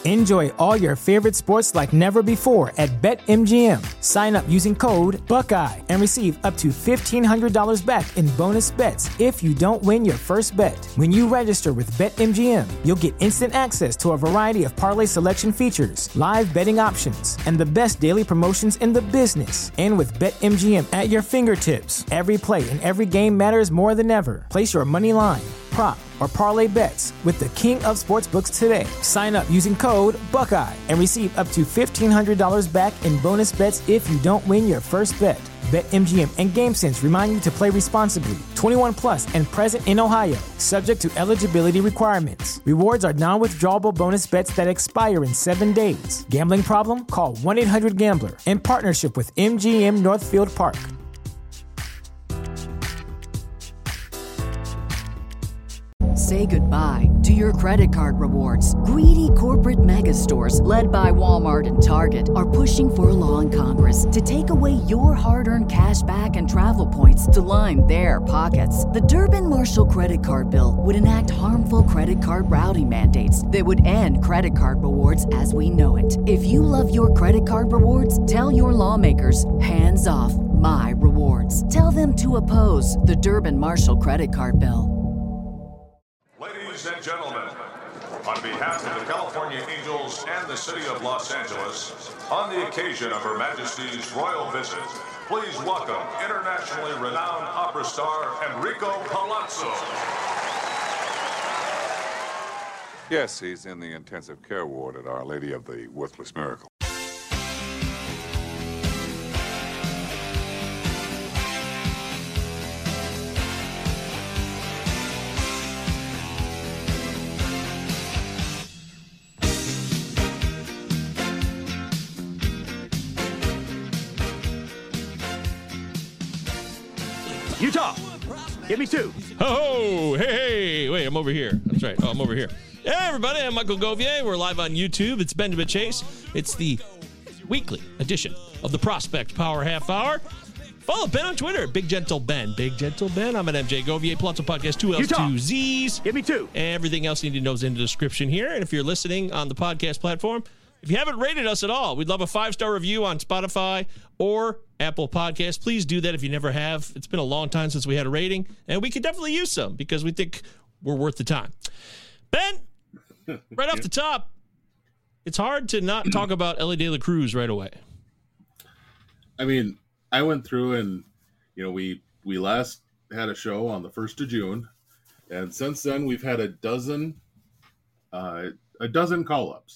Enjoy all your favorite sports like never before at BetMGM. Sign up using code Buckeye and receive up to $1,500 back in bonus bets if you don't win your first bet. When you register with BetMGM, you'll get instant access to a variety of parlay selection features, live betting options, and the best daily promotions in the business. And with BetMGM at your fingertips, every play and every game matters more than ever. Place your money line, prop, or parlay bets with the king of sportsbooks today. Sign up using code Buckeye and receive up to $1,500 back in bonus bets if you don't win your first bet. BetMGM and GameSense remind you to play responsibly. 21 plus and present in Ohio, subject to eligibility requirements. Rewards are non-withdrawable bonus bets that expire in 7 days. Gambling problem? Call 1-800-GAMBLER. In partnership with MGM Northfield Park. Say goodbye to your credit card rewards. Greedy corporate mega stores, led by Walmart and Target, are pushing for a law in Congress to take away your hard-earned cash back and travel points to line their pockets. The Durbin-Marshall credit card bill would enact harmful credit card routing mandates that would end credit card rewards as we know it. If you love your credit card rewards, tell your lawmakers, hands off my rewards. Tell them to oppose the Durbin-Marshall credit card bill. Ladies and gentlemen, on behalf of the California Angels and the city of Los Angeles, on the occasion of Her Majesty's royal visit, please welcome internationally renowned opera star Enrico Palazzo. Yes, he's in the intensive care ward at Our Lady of the Worthless Miracle. Utah, give me 2. Oh, hey, wait, I'm over here. That's right. Oh, I'm over here. Hey, everybody, I'm Michael Govier. We're live on YouTube. It's Benjamin Chase. It's the weekly edition of the Prospect Power Half Hour. Follow Ben on Twitter, Big Gentle Ben. Big Gentle Ben. I'm at MJ Govier, Palazzo Podcast, 2 L's, Utah, 2 Z's. Give me 2. Everything else you need to know is in the description here. And if you're listening on the podcast platform, if you haven't rated us at all, we'd love a 5-star review on Spotify or Apple Podcasts. Please do that if you never have. It's been a long time since we had a rating, and we could definitely use some because we think we're worth the time. Ben, right off the top, it's hard to not talk about Elly De La Cruz right away. I mean, I went through and, we last had a show on the 1st of June, and since then we've had a dozen call-ups.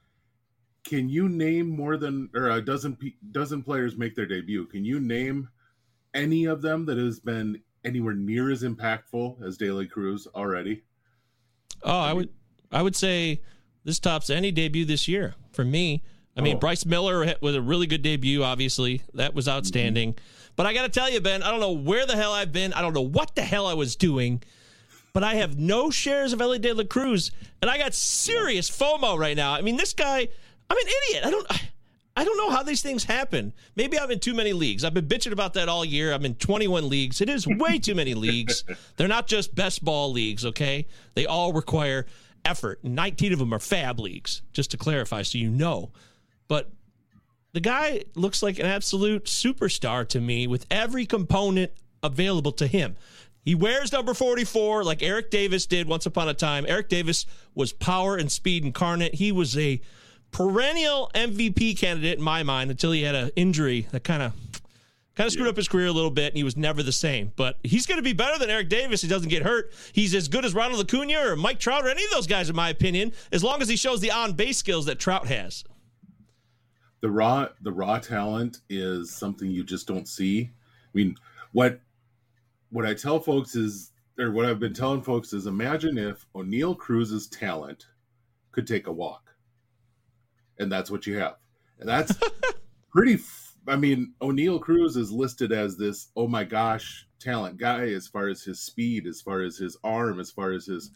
Can you name more than, or a dozen players make their debut? Can you name any of them that has been anywhere near as impactful as De La Cruz already? Oh, I would say this tops any debut this year for me. I mean, Bryce Miller was a really good debut, obviously. That was outstanding. Mm-hmm. But I got to tell you, Ben, I don't know where the hell I've been. I don't know what the hell I was doing. But I have no shares of Elly De La Cruz, and I got serious FOMO right now. I mean, this guy, I'm an idiot. I don't know how these things happen. Maybe I'm in too many leagues. I've been bitching about that all year. I'm in 21 leagues. It is way too many leagues. They're not just best ball leagues, okay? They all require effort. 19 of them are fab leagues, just to clarify so you know. But the guy looks like an absolute superstar to me with every component available to him. He wears number 44 like Eric Davis did once upon a time. Eric Davis was power and speed incarnate. He was a perennial MVP candidate in my mind until he had an injury that kind of screwed up his career a little bit, and he was never the same. But he's going to be better than Eric Davis. He doesn't get hurt. He's as good as Ronald Acuna or Mike Trout or any of those guys, in my opinion, as long as he shows the on-base skills that Trout has. The raw talent is something you just don't see. I mean, what I tell folks is, or what I've been telling folks is, imagine if O'Neal Cruz's talent could take a walk. And that's what you have. And that's pretty, O'Neal Cruz is listed as this, oh my gosh, talent guy as far as his speed, as far as his arm, as far as his,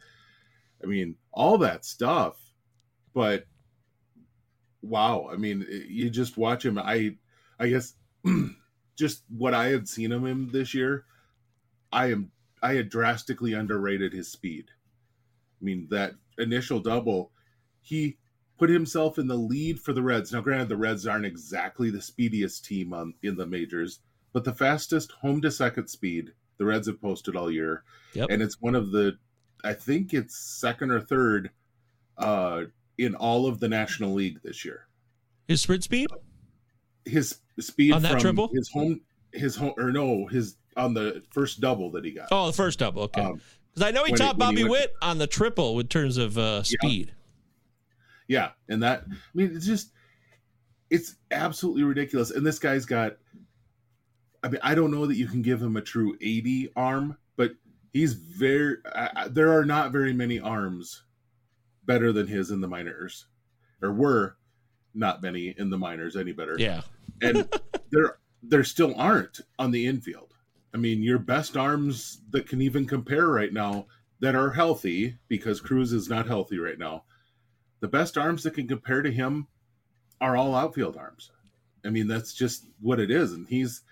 all that stuff. But wow, you just watch him. I guess just what I had seen of him this year, I had drastically underrated his speed. That initial double, he put himself in the lead for the Reds. Now, granted, the Reds aren't exactly the speediest team in the majors, but the fastest home to second speed the Reds have posted all year. Yep. And it's one of the, I think it's second or third in all of the National League this year. His sprint speed? His speed on that from triple? his on the first double that he got. Oh, the first double. Okay. Because I know he topped Bobby Witt on the triple in terms of speed. Yeah. And that, I mean, it's absolutely ridiculous. And this guy's got, I mean, I don't know that you can give him a true 80 arm, but he's there are not very many arms better than his in the minors, or were not many in the minors any better. Yeah. And there still aren't on the infield. I mean, your best arms that can even compare right now that are healthy, because Cruz is not healthy right now, the best arms that can compare to him are all outfield arms. I mean, that's just what it is. And he's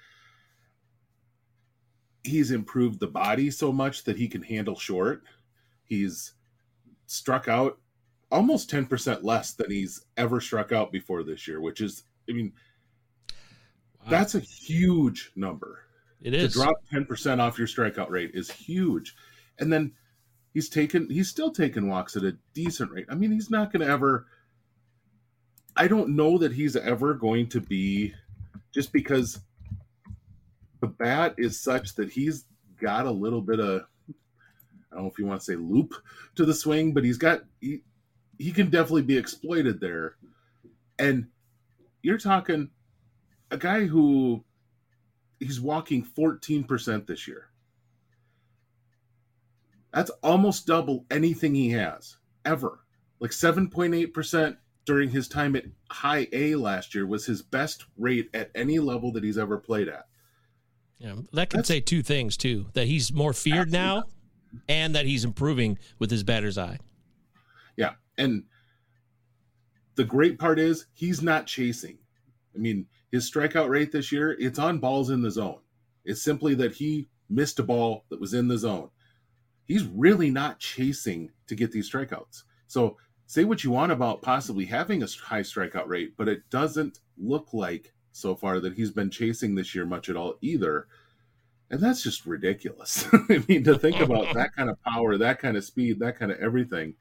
improved the body so much that he can handle short. He's struck out almost 10% less than he's ever struck out before this year, which is, I mean, that's a huge number. It is. To drop 10% off your strikeout rate is huge. And then he's still taking walks at a decent rate. I mean, he's not going to ever, I don't know that he's ever going to be, just because the bat is such that he's got a little bit of, I don't know if you want to say loop to the swing, but he can definitely be exploited there. And you're talking a guy who he's walking 14% this year. That's almost double anything he has ever. Like 7.8% during his time at high A last year was his best rate at any level that he's ever played at. Yeah, that could say two things too: that he's more feared now, and that he's improving with his batter's eye. Yeah, and the great part is he's not chasing. I mean, his strikeout rate this year, it's on balls in the zone. It's simply that he missed a ball that was in the zone. He's really not chasing to get these strikeouts. So say what you want about possibly having a high strikeout rate, but it doesn't look like so far that he's been chasing this year much at all either. And that's just ridiculous. I mean, to think about that kind of power, that kind of speed, that kind of everything.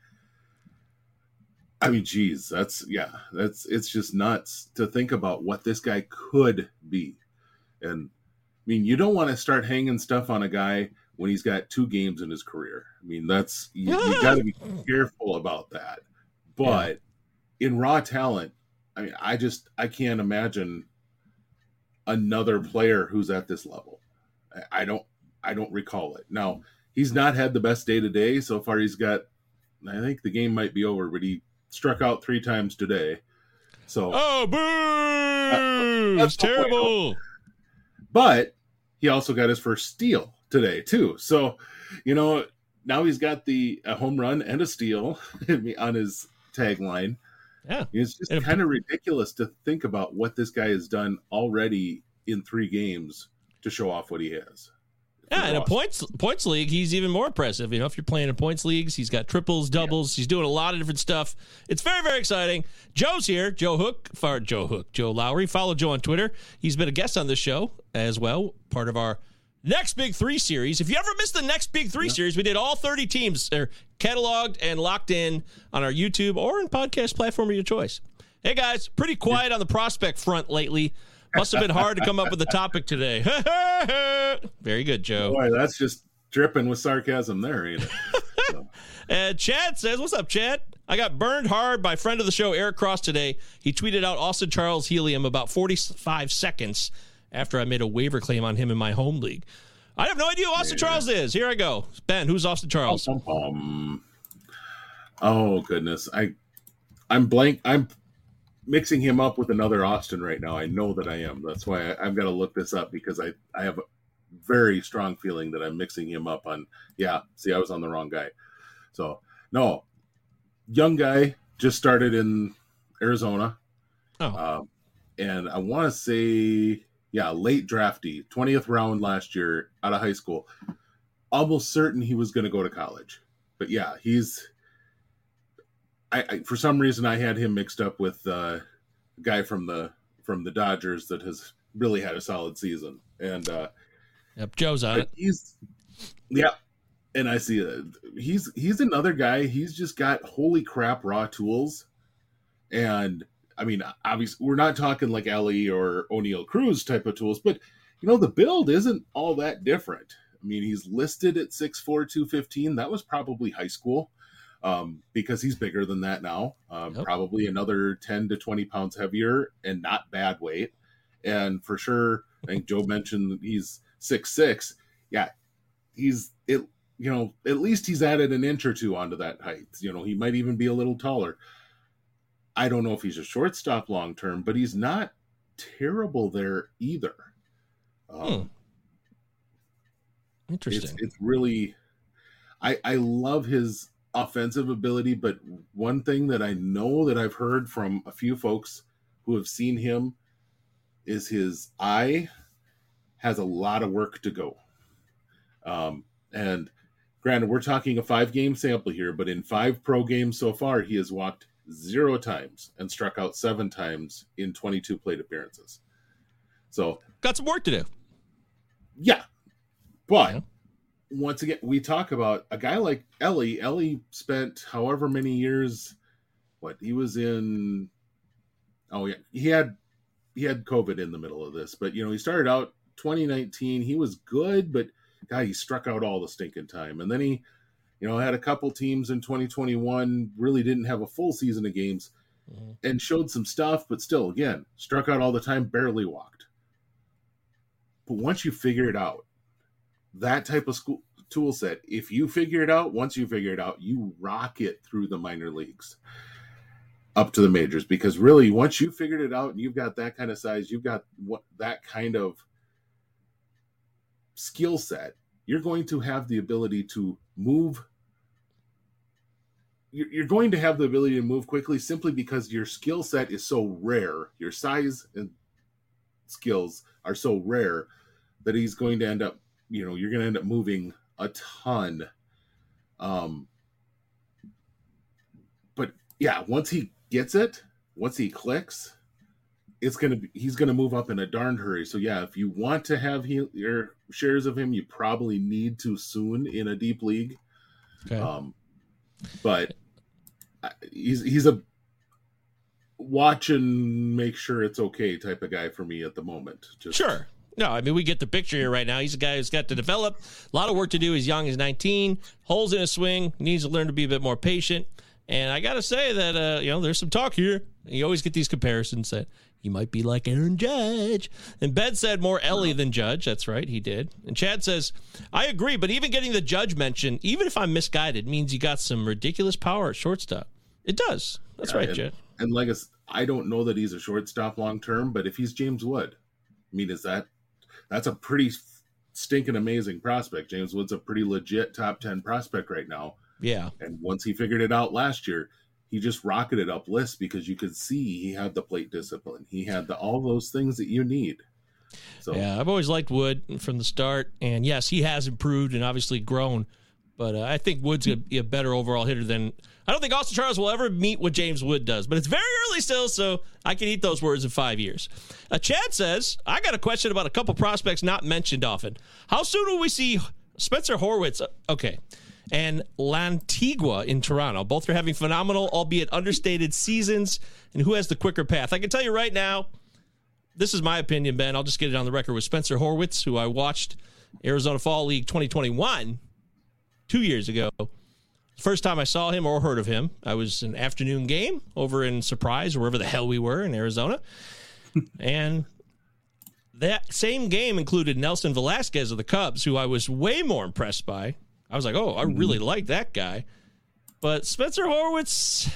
I mean, geez, it's just nuts to think about what this guy could be. And I mean, you don't want to start hanging stuff on a guy when he's got 2 games in his career. I mean, you got to be careful about that. But in raw talent, I mean, I can't imagine another player who's at this level. I don't recall it. Now, he's not had the best day to day so far. He's got, I think the game might be over, but he struck out 3 times today. So, boo! That's terrible. But he also got his first steal today too. So, now he's got a home run and a steal on his tagline. Yeah, it's just kind of ridiculous to think about what this guy has done already in 3 games to show off what he has. Yeah, in a points league, he's even more impressive. If you're playing in points leagues, he's got triples, doubles. He's doing a lot of different stuff. It's very, very exciting. Joe's here. Joe Lowry. Follow Joe on Twitter. He's been a guest on this show as well, part of our Next Big 3 series. If you ever missed the Next Big 3 series, we did all 30 teams. They're cataloged and locked in on our YouTube or in podcast platform of your choice. Hey, guys, pretty quiet on the prospect front lately. Must have been hard to come up with a topic today. Very good, Joe. Boy, that's just dripping with sarcasm there, ain't it? So. And Chad says, what's up, Chad? I got burned hard by friend of the show, Eric Cross, today. He tweeted out Austin Charles helium about 45 seconds after I made a waiver claim on him in my home league. I have no idea who Austin Charles is. Here I go. Ben, who's Austin Charles? Oh, goodness. I'm blank. I'm mixing him up with another Austin right now. I know that I am. That's why I've got to look this up, because I have a very strong feeling that I'm mixing him up on. Yeah, see, I was on the wrong guy. So, no. Young guy, just started in Arizona. And I want to say, late draftee, 20th round last year out of high school. Almost certain he was going to go to college. But yeah, he's I for some reason I had him mixed up with a guy from the Dodgers that has really had a solid season, and yep, Joe's on it. And I see he's another guy. He's just got holy crap raw tools, and I mean, obviously, we're not talking like Ellie or O'Neill Cruz type of tools, but the build isn't all that different. I mean, he's listed at 6'4", 215. That was probably high school, because he's bigger than that now. Probably another 10 to 20 pounds heavier, and not bad weight. And for sure, I think Joe mentioned he's 6'6". Yeah, at least he's added an inch or two onto that height. He might even be a little taller. I don't know if he's a shortstop long term, but he's not terrible there either. Interesting. It's really, I love his offensive ability, but one thing that I know that I've heard from a few folks who have seen him is his eye has a lot of work to go. And granted, we're talking a 5-game sample here, but in 5 pro games so far, he has walked 0 times and struck out 7 times in 22 plate appearances. So got some work to do. Yeah. But once again, we talk about a guy like Ellie. Ellie spent however many years, he was in, he had COVID in the middle of this, but he started out 2019. He was good, but God, he struck out all the stinking time. And then he, had a couple teams in 2021, really didn't have a full season of games, and showed some stuff, but still, again, struck out all the time, barely walked. But once you figure it out, that type of tool set, if you figure it out, once you figure it out, you rock it through the minor leagues up to the majors. Because really, once you figured it out and you've got that kind of size, you've got that kind of skill set, you're going to have the ability to move. You're going to have the ability to move quickly simply because your skill set is so rare. Your size and skills are so rare that he's going to end up, you're going to end up moving a ton. But yeah, once he gets it, once he clicks, he's going to move up in a darn hurry. So yeah, if you want to have your shares of him, you probably need to soon in a deep league. Okay. But he's a watch and make sure it's okay type of guy for me at the moment. Sure. No, I mean, we get the picture here right now. He's a guy who's got to develop. A lot of work to do. He's young. He's 19. Holes in his swing. Needs to learn to be a bit more patient. And I got to say that, there's some talk here. You always get these comparisons that he might be like Aaron Judge. And Ben said more Ellie than Judge. That's right. He did. And Chad says, I agree, but even getting the Judge mention, even if I'm misguided, means you got some ridiculous power at shortstop. It does. That's right, Chad. And like I don't know that he's a shortstop long term, but if he's James Wood, I mean, that's a pretty stinking amazing prospect. James Wood's a pretty legit top 10 prospect right now. Yeah. And once he figured it out last year, he just rocketed up lists because you could see he had the plate discipline. He had all those things that you need. So yeah, I've always liked Wood from the start. And yes, he has improved and obviously grown. But I think Wood's going to be a better overall hitter than – I don't think Austin Charles will ever meet what James Wood does. But it's very early still, so I can eat those words in 5 years. Chad says, I got a question about a couple prospects not mentioned often. How soon will we see Spencer Horwitz? Okay. And Lantigua in Toronto. Both are having phenomenal, albeit understated seasons. And who has the quicker path? I can tell you right now, this is my opinion, Ben. I'll just get it on the record with Spencer Horwitz, who I watched Arizona Fall League 2021 2 years ago. First time I saw him or heard of him, I was an afternoon game over in Surprise, or wherever the hell we were in Arizona. And that same game included Nelson Velasquez of the Cubs, who I was way more impressed by. I was like, oh, I really like that guy. But Spencer Horwitz,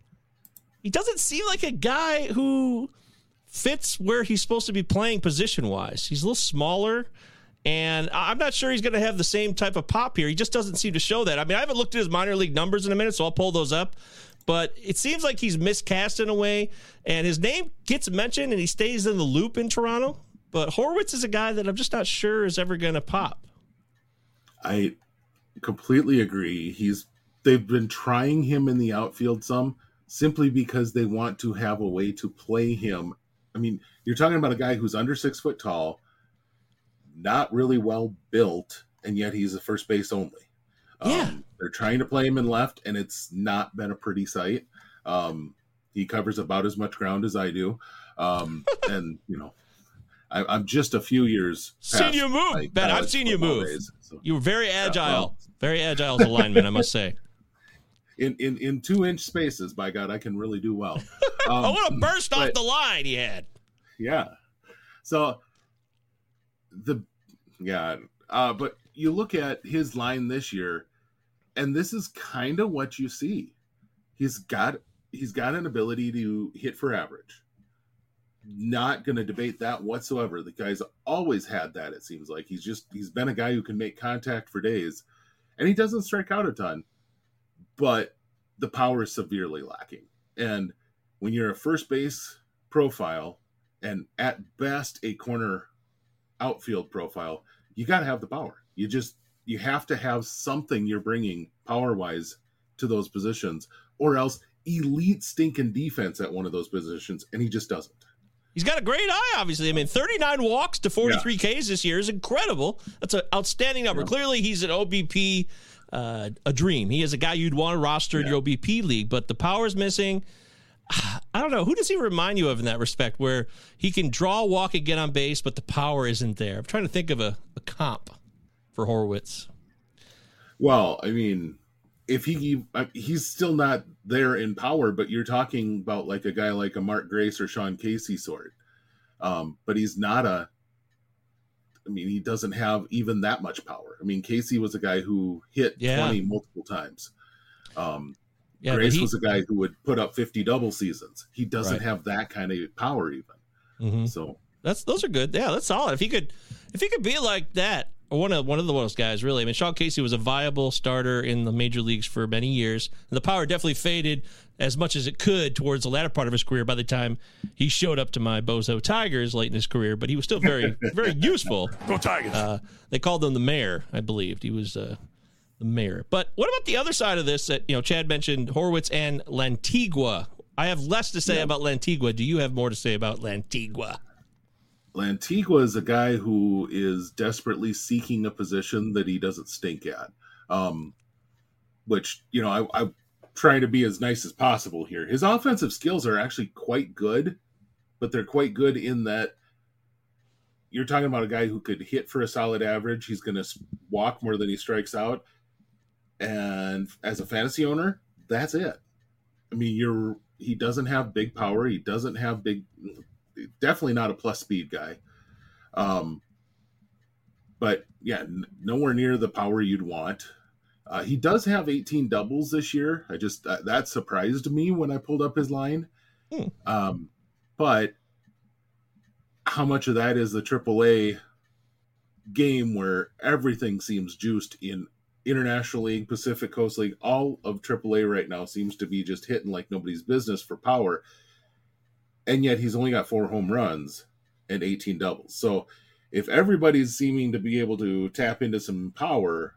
he doesn't seem like a guy who fits where he's supposed to be playing position-wise. He's a little smaller, and I'm not sure he's going to have the same type of pop here. He just doesn't seem to show that. I mean, I haven't looked at his minor league numbers in a minute, so I'll pull those up. But it seems like he's miscast in a way, and his name gets mentioned, and he stays in the loop in Toronto. But Horwitz is a guy that I'm just not sure is ever going to pop. I completely agree. He's they've been trying him in the outfield some, simply because they want to have a way to play him. I mean, you're talking about a guy who's under 6 foot tall, not really well built, and yet he's a first base only. Yeah. They're trying to play him in left, and it's not been a pretty sight. He covers about as much ground as I do. And, I'm just a few years seen you move, Ben. I've seen you move. Days, so. You were very agile. Very agile as a lineman, I must say. In 2-inch spaces, by God, I can really do well. I want to burst off the line he had. Yeah. So but you look at his line this year, and this is kind of what you see. He's got an ability to hit for average. Not going to debate that whatsoever. The guy's always had that, it seems like. He's been a guy who can make contact for days, and he doesn't strike out a ton, but the power is severely lacking. And when you're a first base profile, and at best a corner outfield profile, you got to have the power. You have to have something you're bringing power-wise to those positions, or else elite stinking defense at one of those positions, and he just doesn't. He's got a great eye, obviously. I mean, 39 walks to 43 Ks this year is incredible. That's an outstanding number. Yeah. Clearly, he's an OBP, a dream. He is a guy you'd want to roster in your OBP league, but the power's missing. I don't know. Who does he remind you of in that respect, where he can draw, walk, and get on base, but the power isn't there? I'm trying to think of a comp for Horwitz. Well, I mean, if he's still not there in power, but you're talking about like a guy like a Mark Grace or Sean Casey sort. But he's not he doesn't have even that much power. I mean, Casey was a guy who hit 20 multiple times. Grace was a guy who would put up 50 double seasons. He doesn't have that kind of power even. Mm-hmm. So those are good. Yeah, that's solid. If he could be like that, or one of those guys, really. I mean, Sean Casey was a viable starter in the major leagues for many years. The power definitely faded as much as it could towards the latter part of his career by the time he showed up to my Bozo Tigers late in his career, but he was still very, very useful. Go Tigers. They called him the mayor, I believed. He was the mayor. But what about the other side of this that, Chad mentioned, Horwitz and Lantigua? I have less to say about Lantigua. Do you have more to say about Lantigua? Lantigua is a guy who is desperately seeking a position that he doesn't stink at, which, I'm trying to be as nice as possible here. His offensive skills are actually quite good, but they're quite good in that you're talking about a guy who could hit for a solid average. He's going to walk more than he strikes out. And as a fantasy owner, that's it. I mean, he doesn't have big power. He doesn't have definitely not a plus speed guy. But yeah, nowhere near the power you'd want. He does have 18 doubles this year. That surprised me when I pulled up his line. But how much of that is the AAA game where everything seems juiced in International League, Pacific Coast League? All of AAA right now seems to be just hitting like nobody's business for power. And yet he's only got 4 home runs and 18 doubles. So if everybody's seeming to be able to tap into some power,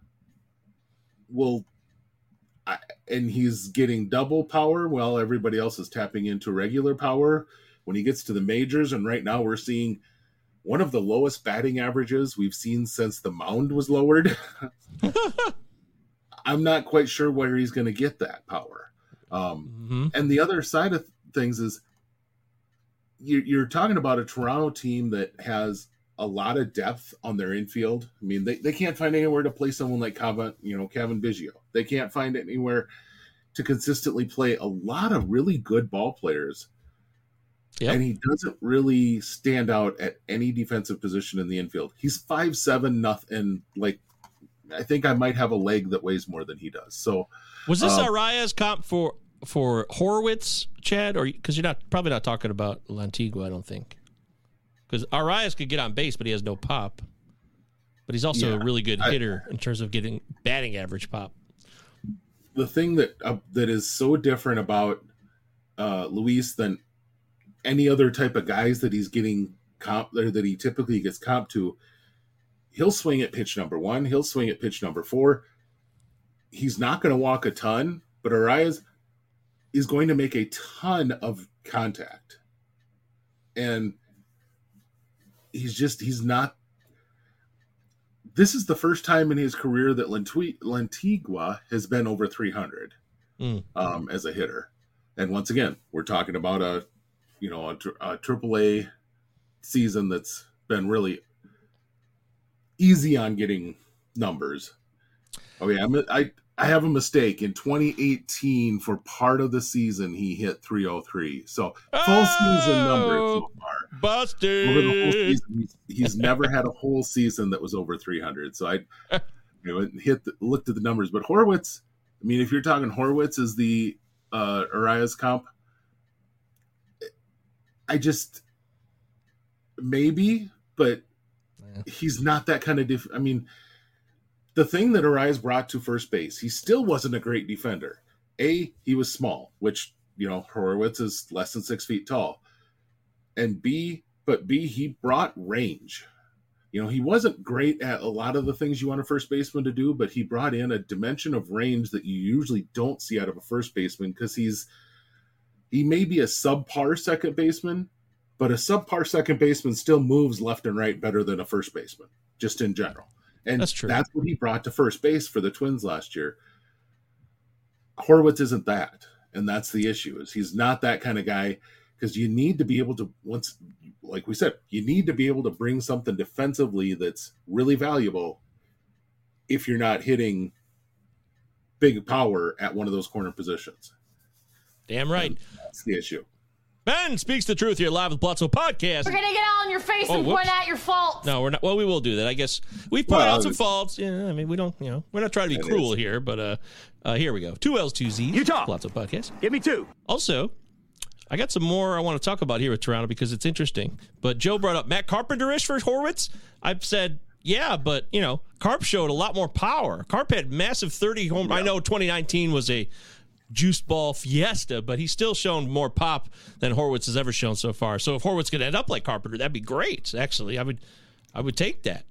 and he's getting double power while everybody else is tapping into regular power, when he gets to the majors, and right now we're seeing one of the lowest batting averages we've seen since the mound was lowered. I'm not quite sure where he's going to get that power. And the other side of things is, you're talking about a Toronto team that has a lot of depth on their infield. I mean, they can't find anywhere to play someone like Cavan Biggio. They can't find anywhere to consistently play a lot of really good ball players. Yep. And he doesn't really stand out at any defensive position in the infield. He's 5'7", nothing. Like, I think I might have a leg that weighs more than he does. So, was this Arias comp for Horwitz, Chad, or because you're probably not talking about Lantigua, I don't think, because Arias could get on base, but he has no pop. But he's also a really good hitter in terms of getting batting average pop. The thing that is so different about Luis than any other type of guys that he's getting comp, or that he typically gets comp to, he'll swing at pitch number 1, he'll swing at pitch number 4. he's not going to walk a ton, but Arraez is going to make a ton of contact. And he's not. This is the first time in his career that Lantigua has been over 300 as a hitter. And once again, we're talking about a AAA season that's been really easy on getting numbers. Okay, I have a mistake. In 2018, for part of the season, he hit 303. So full season numbers so far. Busted. Over the whole season, he's never had a whole season that was over 300. So I looked at the numbers. But Horwitz, I mean, if you're talking Horwitz is the Arraez comp, maybe, but he's not that kind of I mean, the thing that Arraez brought to first base, he still wasn't a great defender. A, he was small, which, Horwitz is less than 6 feet tall. And B, he brought range. He wasn't great at a lot of the things you want a first baseman to do, but he brought in a dimension of range that you usually don't see out of a first baseman, because he may be a subpar second baseman, but a subpar second baseman still moves left and right better than a first baseman, just in general. And that's true. That's what he brought to first base for the Twins last year. Horwitz isn't that, and that's the issue. Is he's not that kind of guy, because you need to be able to, like we said, you need to be able to bring something defensively that's really valuable if you're not hitting big power at one of those corner positions. Damn right. And that's the issue. Ben speaks the truth here live with Blotzo Podcast. We're going to get all in your face and point out your faults. No, we're not. Well, we will do that. I guess we point out some faults. Yeah, I mean, we don't, we're not trying to be cruel here, but here we go. 2 L's, 2 Z's. Utah. Blotzo Podcast. Give me 2. Also, I got some more I want to talk about here with Toronto because it's interesting. But Joe brought up Matt Carpenter-ish for Horwitz. I've said, yeah, but, Carp showed a lot more power. Carp had massive 30 home. Yeah. I know 2019 was a juice ball fiesta, but he's still shown more pop than Horwitz has ever shown so far. So if Horwitz could end up like Carpenter, that'd be great. Actually, I would take that.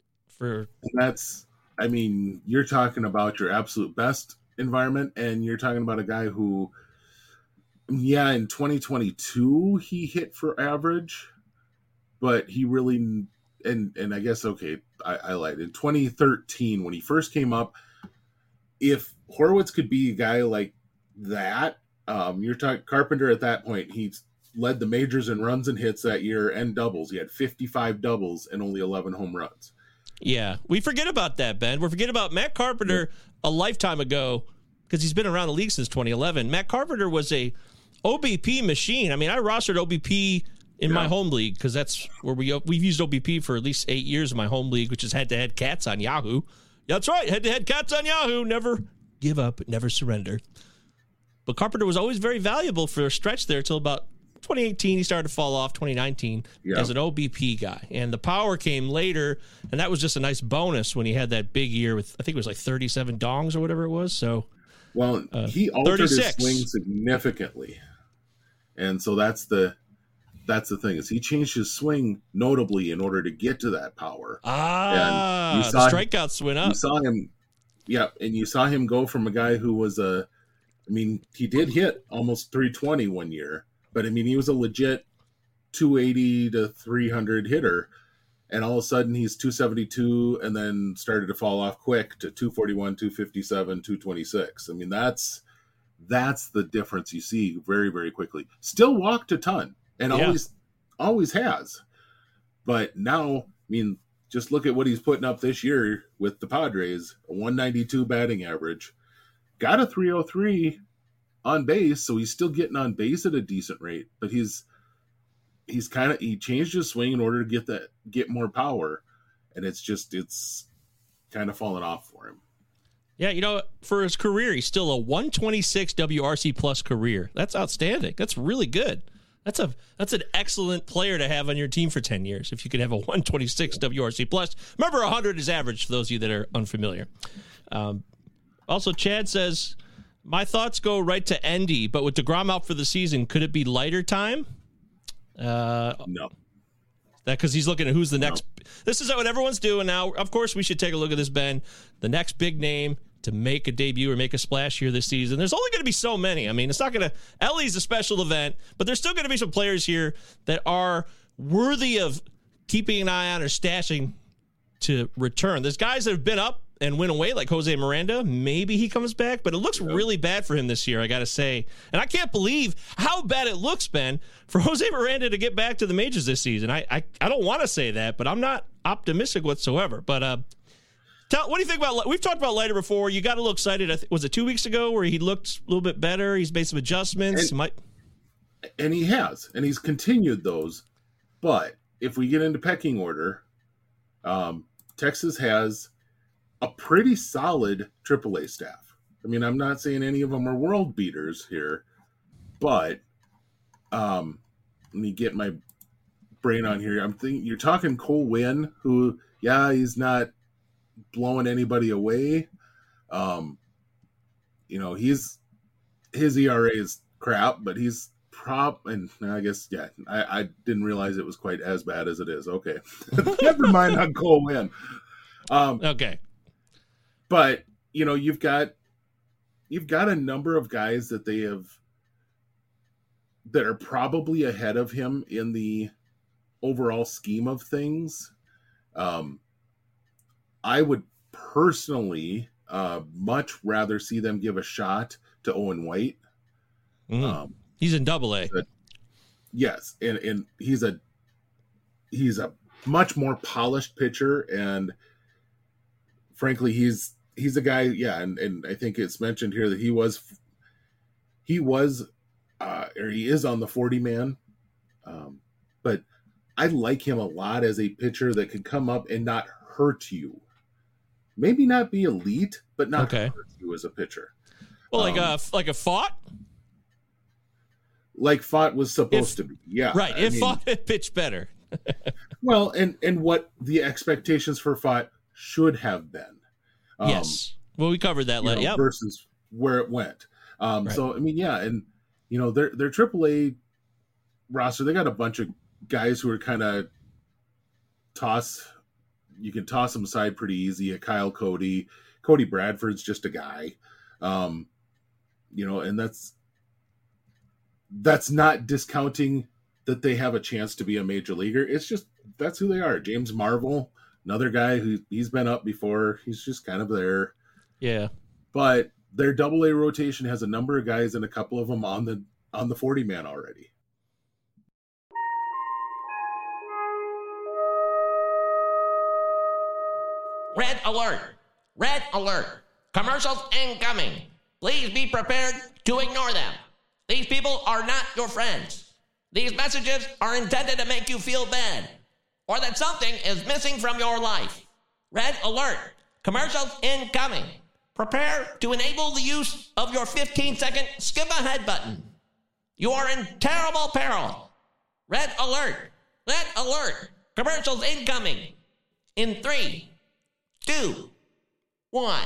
I mean, you're talking about your absolute best environment, and you're talking about a guy who, in 2022 he hit for average, but he really, and I guess, I lied. In 2013, when he first came up, if Horwitz could be a guy like that, you're talking Carpenter at that point, he led the majors in runs and hits that year and doubles. He had 55 doubles and only 11 home runs. Yeah, we forget about that, Ben. We forget about Matt Carpenter a lifetime ago, because he's been around the league since 2011. Matt Carpenter was a OBP machine. I mean, I rostered OBP in my home league, because that's where we've used OBP for at least 8 years in my home league, which is head-to-head cats on Yahoo. That's right, head-to-head cats on Yahoo. Never give up, never surrender. But Carpenter was always very valuable for a stretch there till about 2018. He started to fall off, 2019, as an OBP guy. And the power came later, and that was just a nice bonus when he had that big year with, I think it was like 37 dongs or whatever it was. So, he altered 36. his swing significantly. And so that's the thing, is he changed his swing notably in order to get to that power. And the strikeouts went up. You saw him, and you saw him go from a guy who was he did hit almost 320 one year, but he was a legit 280 to 300 hitter, and all of a sudden he's 272, and then started to fall off quick to 241, 257, 226. I mean, that's the difference you see very, very quickly. Still walked a ton, and always has. But now, just look at what he's putting up this year with the Padres, a 192 batting average. Got a 303 on base, so he's still getting on base at a decent rate, but he changed his swing in order to get more power, and it's kind of fallen off for him. Yeah, for his career, he's still a 126 WRC plus career. That's outstanding. That's really good. That's an excellent player to have on your team for 10 years. If you could have a 126 WRC plus. Remember, 100 is average for those of you that are unfamiliar. Also, Chad says, my thoughts go right to Endy, but with DeGrom out for the season, could it be lighter time? No. That because he's looking at who's the next. This is what everyone's doing now. Of course, we should take a look at this, Ben. The next big name to make a debut or make a splash here this season. There's only going to be so many. I mean, it's not going to – Ellie's a special event, but there's still going to be some players here that are worthy of keeping an eye on or stashing to return. There's guys that have been up and went away, like Jose Miranda. Maybe he comes back, but it looks really bad for him this year, I got to say. And I can't believe how bad it looks, Ben, for Jose Miranda to get back to the majors this season. I don't want to say that, but I'm not optimistic whatsoever. But what do you think about – we've talked about Leiter before. You got a little excited. Was it 2 weeks ago where he looked a little bit better? He's made some adjustments. And he has, and he's continued those. But if we get into pecking order, Texas has – a pretty solid AAA staff. I mean, I'm not saying any of them are world beaters here, but let me get my brain on here. I'm thinking you're talking Cole Winn, who, he's not blowing anybody away. His ERA is crap, but he's and I guess, I didn't realize it was quite as bad as it is. Okay. Never mind on Cole Winn. Okay. But, you've got a number of guys that that are probably ahead of him in the overall scheme of things. I would personally much rather see them give a shot to Owen White. He's in Double-A. Yes, and he's a much more polished pitcher, and frankly, he's a guy, and I think it's mentioned here that he is on the 40-man, but I like him a lot as a pitcher that can come up and not hurt you. Maybe not be elite, but not hurt you as a pitcher. Well, like a Fought? Like Fought was supposed to be, yeah. Right, Fought had pitched better. Well, and what the expectations for Fought should have been. Yes. Well, we covered that versus where it went. Right. So, I mean, and, their AAA roster, they got a bunch of guys who are kind of you can toss them aside pretty easy. Kyle Cody Bradford's just a guy, and that's not discounting that they have a chance to be a major leaguer. It's just, that's who they are. James Marvel, another guy he's been up before. He's just kind of there. Yeah. But their Double-A rotation has a number of guys and a couple of them on the 40-man already. Red alert! Red alert! Commercials incoming! Please be prepared to ignore them. These people are not your friends. These messages are intended to make you feel bad, or that something is missing from your life. Red alert! Commercials incoming. Prepare to enable the use of your 15-second skip ahead button. You are in terrible peril. Red alert! Red alert! Commercials incoming. In 3, 2, 1.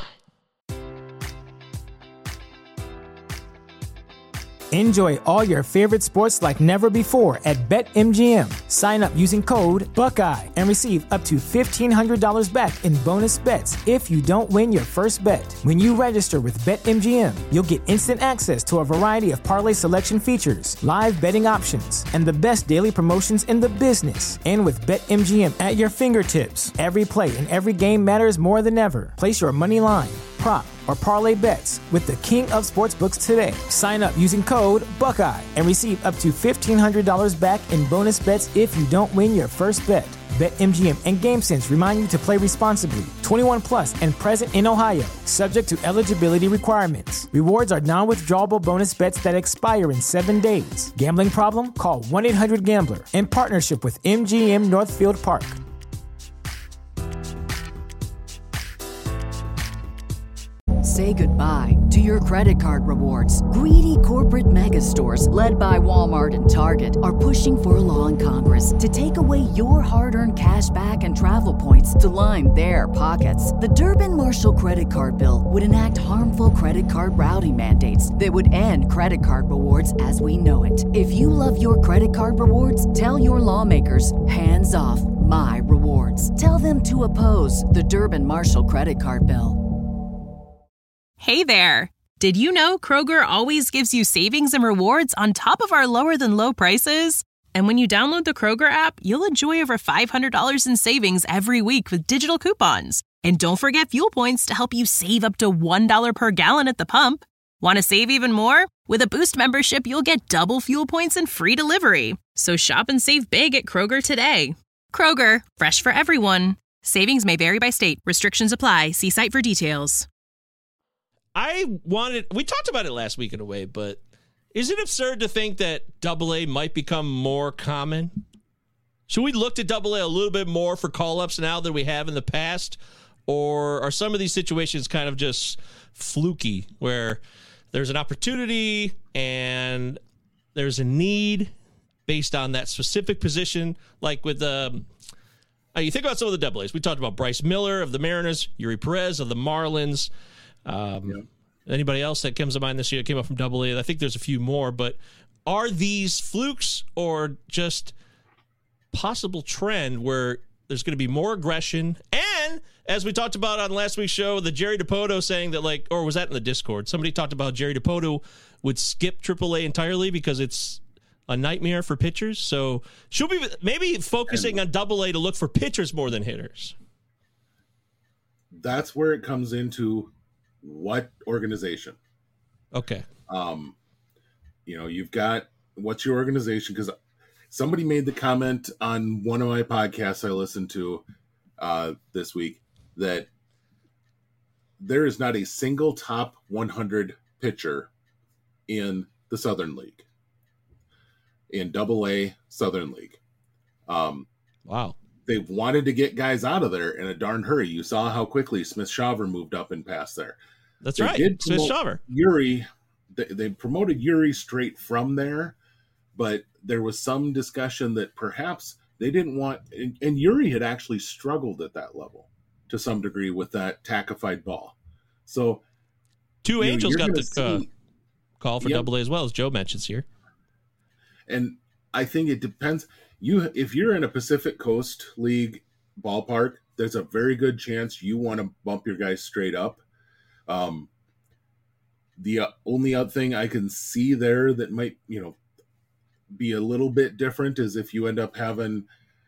Enjoy all your favorite sports like never before at BetMGM. Sign up using code Buckeye and receive up to $1,500 back in bonus bets if you don't win your first bet. When you register with BetMGM, you'll get instant access to a variety of parlay selection features, live betting options, and the best daily promotions in the business. And with BetMGM at your fingertips, every play and every game matters more than ever. Place your money line, prop, or parlay bets with the king of sportsbooks today. Sign up using code Buckeye and receive up to $1,500 back in bonus bets if you don't win your first bet. BetMGM and GameSense remind you to play responsibly. 21 plus and present in Ohio, subject to eligibility requirements. Rewards are non-withdrawable bonus bets that expire in 7 days. Gambling problem? Call 1-800-GAMBLER. In partnership with MGM Northfield Park. Say goodbye to your credit card rewards. Greedy corporate mega stores, led by Walmart and Target, are pushing for a law in Congress to take away your hard-earned cash back and travel points to line their pockets. The Durbin-Marshall credit card bill would enact harmful credit card routing mandates that would end credit card rewards as we know it. If you love your credit card rewards, tell your lawmakers, hands off my rewards. Tell them to oppose the Durbin-Marshall credit card bill. Hey there! Did you know Kroger always gives you savings and rewards on top of our lower-than-low prices? And when you download the Kroger app, you'll enjoy over $500 in savings every week with digital coupons. And don't forget fuel points to help you save up to $1 per gallon at the pump. Want to save even more? With a Boost membership, you'll get double fuel points and free delivery. So shop and save big at Kroger today. Kroger, fresh for everyone. Savings may vary by state. Restrictions apply. See site for details. We talked about it last week in a way, but is it absurd to think that AA might become more common? Should we look to AA a little bit more for call-ups now than we have in the past? Or are some of these situations kind of just fluky, where there's an opportunity and there's a need based on that specific position? Like with you think about some of the AA's. We talked about Bryce Miller of the Mariners, Yuri Perez of the Marlins. Anybody else that comes to mind this year that came up from AA? I think there's a few more, but are these flukes or just possible trend where there's going to be more aggression? And as we talked about on last week's show, the Jerry Dipoto saying that, or was that in the Discord? Somebody talked about Jerry Dipoto would skip AAA entirely because it's a nightmare for pitchers. So should we maybe focusing on AA to look for pitchers more than hitters? That's where it comes into what organization. Okay. You've got what's your organization, because somebody made the comment on one of my podcasts I listened to this week that there is not a single top 100 pitcher in the Southern League, in AA Southern League. Wow. They've wanted to get guys out of there in a darn hurry. You saw how quickly Smith-Shawver moved up and passed there. That's right. Smith-Shawver. Yuri, they promoted Yuri straight from there, but there was some discussion that perhaps they didn't want, and Yuri had actually struggled at that level to some degree with that tackified ball. So two Angels got the call for AA as well, as Joe mentions here. And I think it depends. If you're in a Pacific Coast League ballpark, there's a very good chance you want to bump your guys straight up. The only other thing I can see there that might, be a little bit different is if you end up having,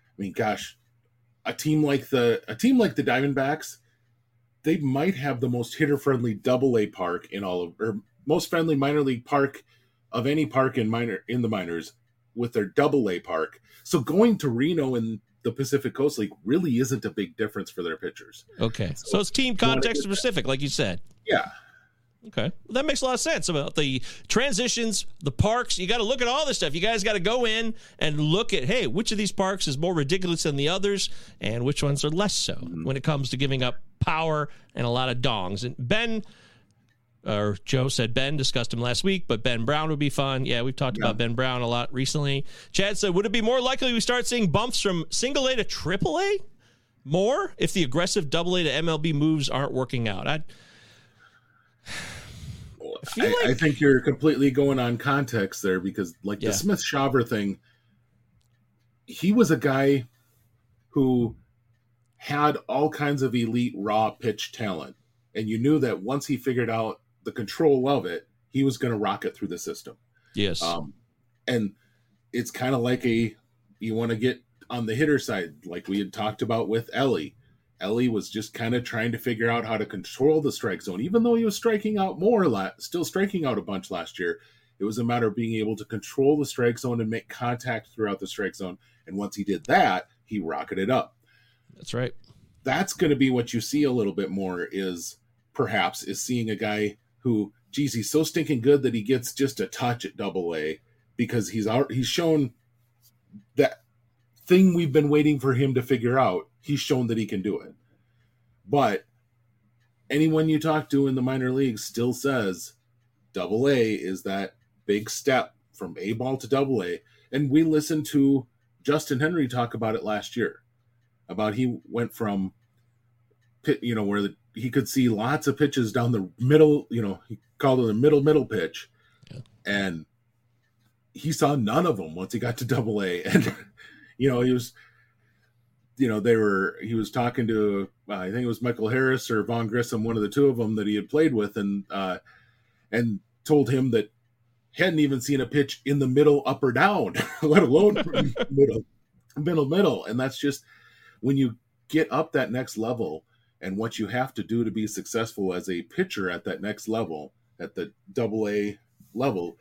a team like the Diamondbacks, they might have the most hitter-friendly AA park or most friendly minor league park of any park in the minors with their AA park. So going to Reno in the Pacific Coast League really isn't a big difference for their pitchers. Okay. So it's team context specific, like you said. Yeah. Okay. Well, that makes a lot of sense about the transitions, the parks. You got to look at all this stuff. You guys got to go in and look at, hey, which of these parks is more ridiculous than the others and which ones are less so when it comes to giving up power and a lot of dongs. And Joe said Ben, discussed him last week, but Ben Brown would be fun. Yeah, we've talked about Ben Brown a lot recently. Chad said, would it be more likely we start seeing bumps from single A to triple A more if the aggressive AA to MLB moves aren't working out? I think you're completely going on context there, because the Smith-Shawver thing, he was a guy who had all kinds of elite raw pitch talent. And you knew that once he figured out the control of it, he was going to rocket through the system. Yes. And it's kind of like you want to get on the hitter side, like we had talked about with Ellie. Ellie was just kind of trying to figure out how to control the strike zone. Even though he was striking out still striking out a bunch last year, it was a matter of being able to control the strike zone and make contact throughout the strike zone. And once he did that, he rocketed up. That's right. That's going to be what you see a little bit more is seeing a guy who, he's so stinking good that he gets just a touch at AA because he's shown that thing we've been waiting for him to figure out. He's shown that he can do it. But anyone you talk to in the minor leagues still says AA is that big step from A ball to AA. And we listened to Justin Henry talk about it last year, about he went from where he could see lots of pitches down the middle, he called it a middle pitch. Yeah. And he saw none of them once he got to AA. And, he was, he was talking to, I think it was Michael Harris or Vaughn Grissom, one of the two of them that he had played with, and told him that hadn't even seen a pitch in the middle, up or down, let alone middle. And that's just when you get up that next level and what you have to do to be successful as a pitcher at that next level, at the AA level,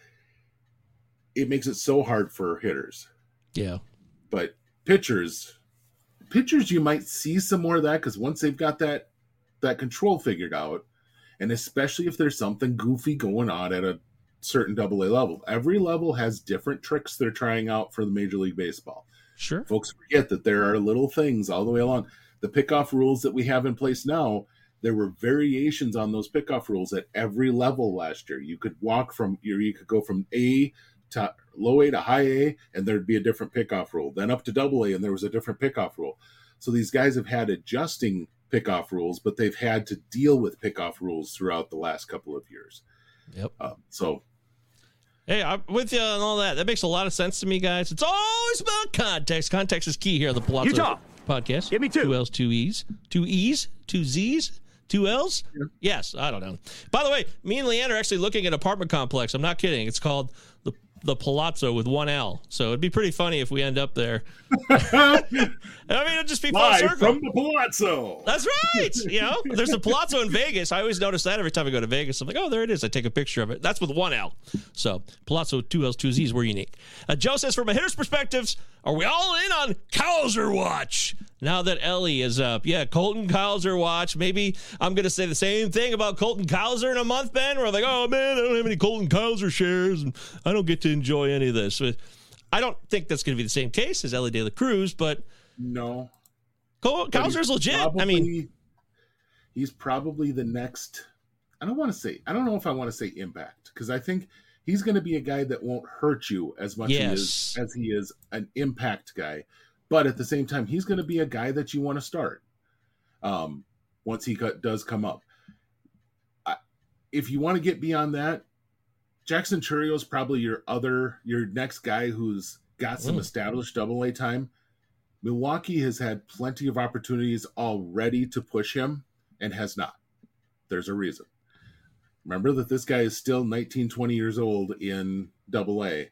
it makes it so hard for hitters. Yeah. But pitchers, you might see some more of that, because once they've got that control figured out, and especially if there's something goofy going on at a certain AA level. Every level has different tricks they're trying out for the Major League Baseball. Sure. Folks forget that there are little things all the way along. The pickoff rules that we have in place now, there were variations on those pickoff rules at every level last year. You could go from A to low A to high A, and there'd be a different pickoff rule. Then up to AA, and there was a different pickoff rule. So these guys have had adjusting pickoff rules, but they've had to deal with pickoff rules throughout the last couple of years. Yep. Hey, I'm with you on all that. That makes a lot of sense to me, guys. It's always about context. Context is key here on the Palazzo podcast. Give me 2. 2 L's, 2 E's. 2 E's, 2 Z's, 2 L's? Yeah. Yes, I don't know. By the way, me and Leanne are actually looking at an apartment complex. I'm not kidding. It's called the Palazzo with 1 L. So it'd be pretty funny if we end up there. I mean, it'd just be full circle. From the Palazzo. That's right. There's a Palazzo in Vegas. I always notice that every time I go to Vegas. I'm like, oh, there it is. I take a picture of it. That's with 1 L. So Palazzo, 2 L's, 2 Z's. We're unique. Joe says, from a hitter's perspectives, are we all in on Cowser watch? Now that Ellie is up. Yeah, Colton Cowser watch. Maybe I'm going to say the same thing about Colton Cowser in a month, Ben, where I'm like, oh, man, I don't have any Colton Cowser shares, and I don't get to enjoy any of this. I don't think that's going to be the same case as Ellie De La Cruz, but no. Cowser's legit. He's probably the next. I don't know if I want to say impact, because I think he's going to be a guy that won't hurt you as much as he is an impact guy. But at the same time, he's going to be a guy that you want to start once he does come up. If you want to get beyond that, Jackson Chourio is probably your next guy who's got some established AA time. Milwaukee has had plenty of opportunities already to push him and has not. There's a reason. Remember that this guy is still 19, 20 years old in AA.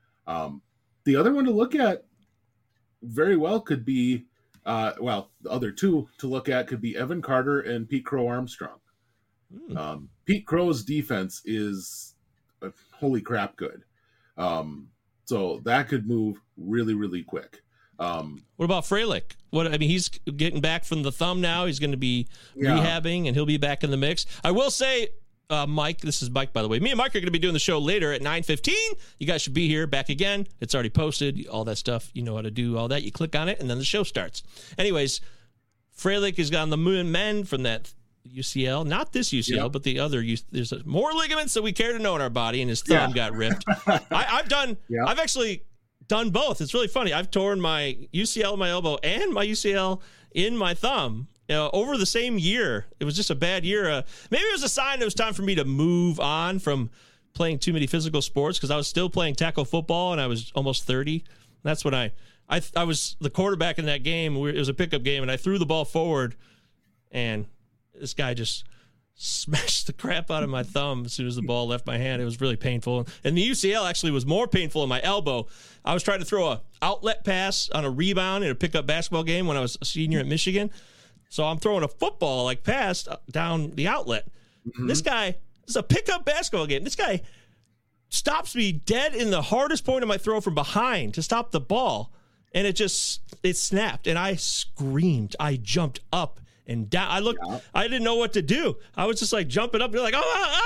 The other one to look at very well could be, the other two to look at could be Evan Carter and Pete Crow Armstrong. Pete Crow's defense is holy crap good. So that could move really, really quick. What about Frelick? He's getting back from the thumb now. He's going to be rehabbing, and he'll be back in the mix. I will say, Mike, this is Mike, by the way. Me and Mike are going to be doing the show later at 9:15. You guys should be here back again. It's already posted, all that stuff. You know how to do all that. You click on it, and then the show starts. Anyways, Frelick has gotten the moon from that UCL, not this UCL, but the other. There's more ligaments that we care to know in our body, and his thumb got ripped. I've actually done both. It's really funny. I've torn my UCL in my elbow and my UCL in my thumb over the same year. It was just a bad year. Maybe it was a sign it was time for me to move on from playing too many physical sports, because I was still playing tackle football and I was almost 30. That's when I was the quarterback in that game. It was a pickup game, and I threw the ball forward, and this guy just smashed the crap out of my thumb as soon as the ball left my hand. It was really painful. And the UCL actually was more painful in my elbow. I was trying to throw a outlet pass on a rebound in a pickup basketball game when I was a senior at Michigan. So I'm throwing a football pass down the outlet. Mm-hmm. This is a pickup basketball game. This guy stops me dead in the hardest point of my throw from behind to stop the ball. And it snapped. And I screamed. I jumped up and down. I didn't know what to do. I was just jumping up and like,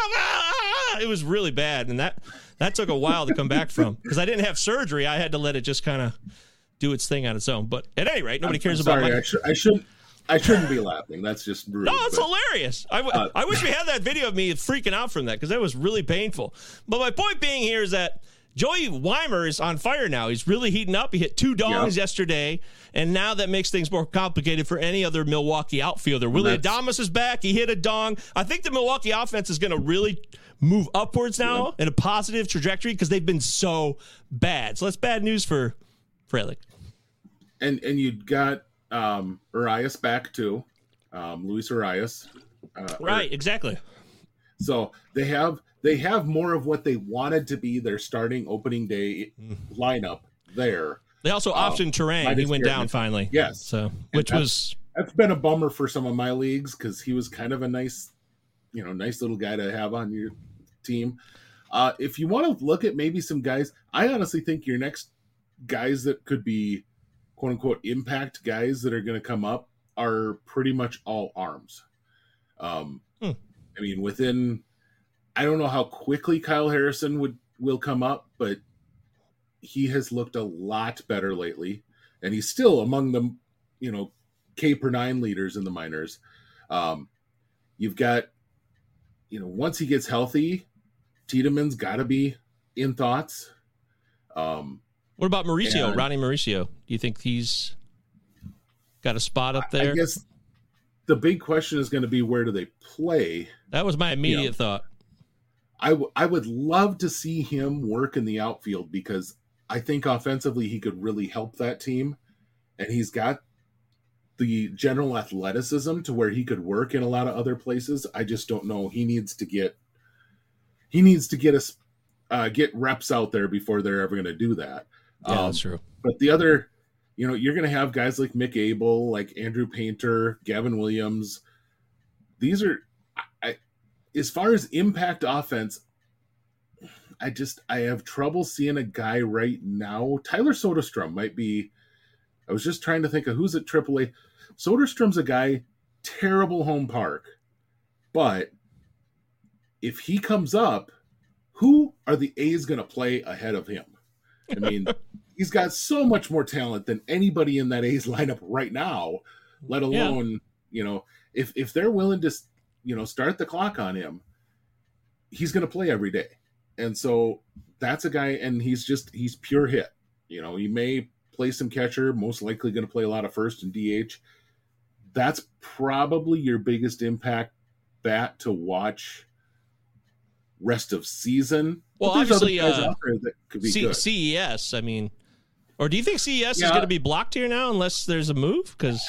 it was really bad. And that took a while to come back from, because I didn't have surgery. I had to let it just kind of do its thing on its own. But at any rate, nobody cares about my... I shouldn't be laughing. That's just rude. No, it's hilarious. I wish we had that video of me freaking out from that, because that was really painful. But my point being here is that Joey Weimer is on fire now. He's really heating up. He hit 2 dongs yesterday, and now that makes things more complicated for any other Milwaukee outfielder. Willie Adames is back. He hit a dong. I think the Milwaukee offense is going to really move upwards now in a positive trajectory, because they've been so bad. So that's bad news for Frelick. And you got Urias back too, Luis Urias. Right, exactly. So they have more of what they wanted to be their starting opening day lineup there. They also optioned Terang. He went down finally. Yes. So that's been a bummer for some of my leagues because he was kind of a nice little guy to have on your team. If you want to look at maybe some guys, I honestly think your next guys that could be quote unquote impact guys that are going to come up are pretty much all arms. I mean, I don't know how quickly Kyle Harrison will come up, but he has looked a lot better lately, and he's still among the, K per 9 leaders in the minors. You've got, once he gets healthy, Tiedemann's got to be in thoughts. What about Mauricio, Ronnie Mauricio? Do you think he's got a spot up there? I guess the big question is going to be, where do they play? That was my immediate thought. I would love to see him work in the outfield because I think offensively he could really help that team, and he's got the general athleticism to where he could work in a lot of other places. I just don't know. He needs to get reps out there before they're ever going to do that. Yeah, that's true. But the other, you're going to have guys like Mick Abel, like Andrew Painter, Gavin Williams. These are, as far as impact offense, I have trouble seeing a guy right now. Tyler Soderstrom might be. I was just trying to think of who's at AAA. Soderstrom's a guy, terrible home park, but if he comes up, who are the A's going to play ahead of him? I mean, he's got so much more talent than anybody in that A's lineup right now, let alone, if they're willing to, start the clock on him, he's going to play every day. And so that's a guy, and he's pure hit. He may play some catcher, most likely going to play a lot of first and DH. That's probably your biggest impact bat to watch rest of season. Well, obviously, that could be good. CES, I mean, or do you think CES is going to be blocked here now unless there's a move? Because